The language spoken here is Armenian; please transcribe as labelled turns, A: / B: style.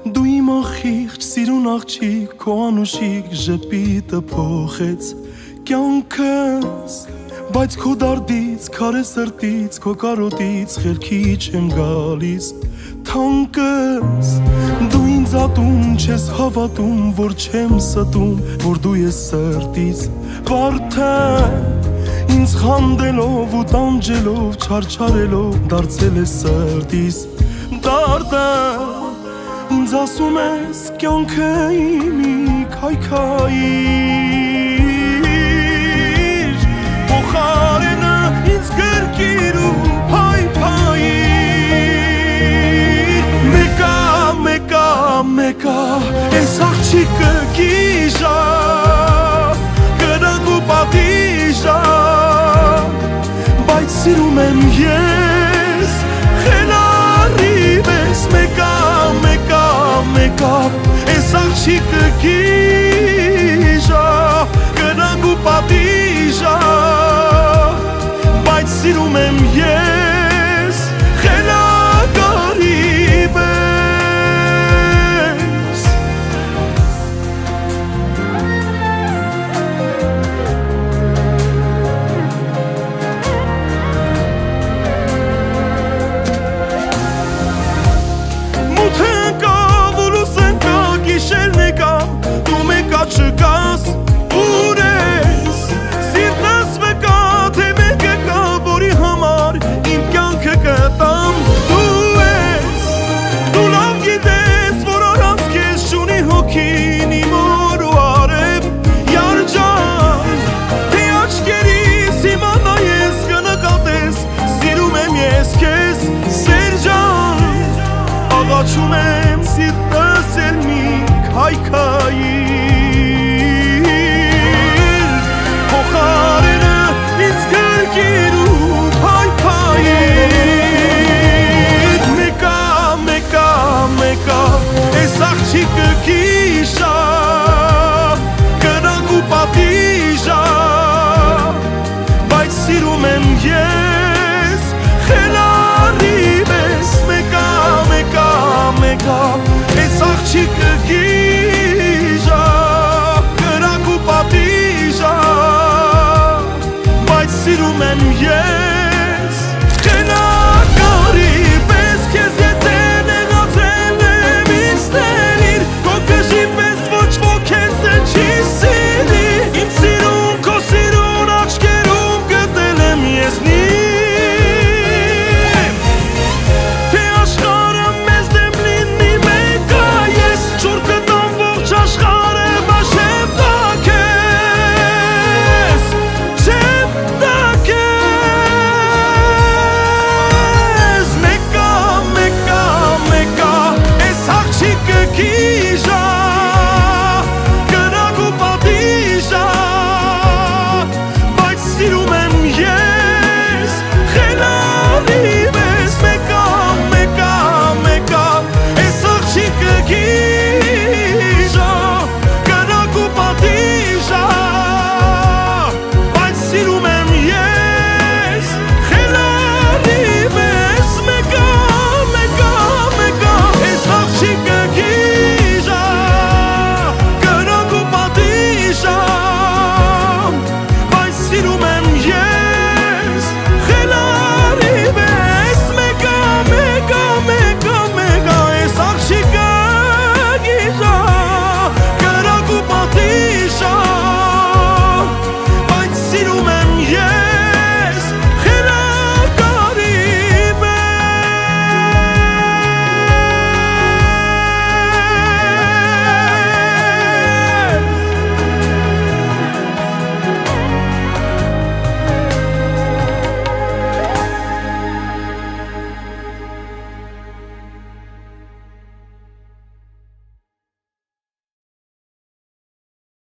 A: Դու իմ ախիղճ սիրուն աղջիկ քո անուշիկ ժպիտը փոխեց կյանքս Բայց քո դարդից, քարե սրտից, քո կարոտից խելքի չեմ գալիս Թանկս Դու ինձ ատում չես հավատում, որ չեմ ստում, որ դու ես սրտից Վարդեն Ինձ խանդելով ու տանջելով, չարչարելով, դարձել ես սրտիս Դարդեն Ինձ ասում ես կյանքը իմի քայքայիր Փոխարենը ինձ գրկիր ու փայփայիր Մեկա, ես աղջիկը գիժա Կրակ ու պատիժա Բայց սիրում եմ ես խելարի պես Մեկա, ես աղջիկը գիժա Կրակ ու պատիժա Բայց սիրում եմ ես խելագարի պես Մութ եկավ ու լույս եկավ գիշերն եկավ դու մեկա չկաս ուր ես Սիրտս վեկա թե մեկ եկա որի համար իմ կյանքը կտամ դու ես Դու լավ գիտես որ առանց քեզ չունի հոգին իմ օր ու արև Յարջան Թե աչքերիս հիմա նայես կնկատես Սիրում եմ ես քեզ Սերջան Աղաչում եմ սիրտս էլ մի քայքայիր Փոխարենը ինձ գրկիր ու փայփայիր Մեկա, ես աղջիկը գիժա Կրակ ու պատիժա Բայց սիրում եմ ես խելարի պես Մեկա, ես աղջիկը գիժա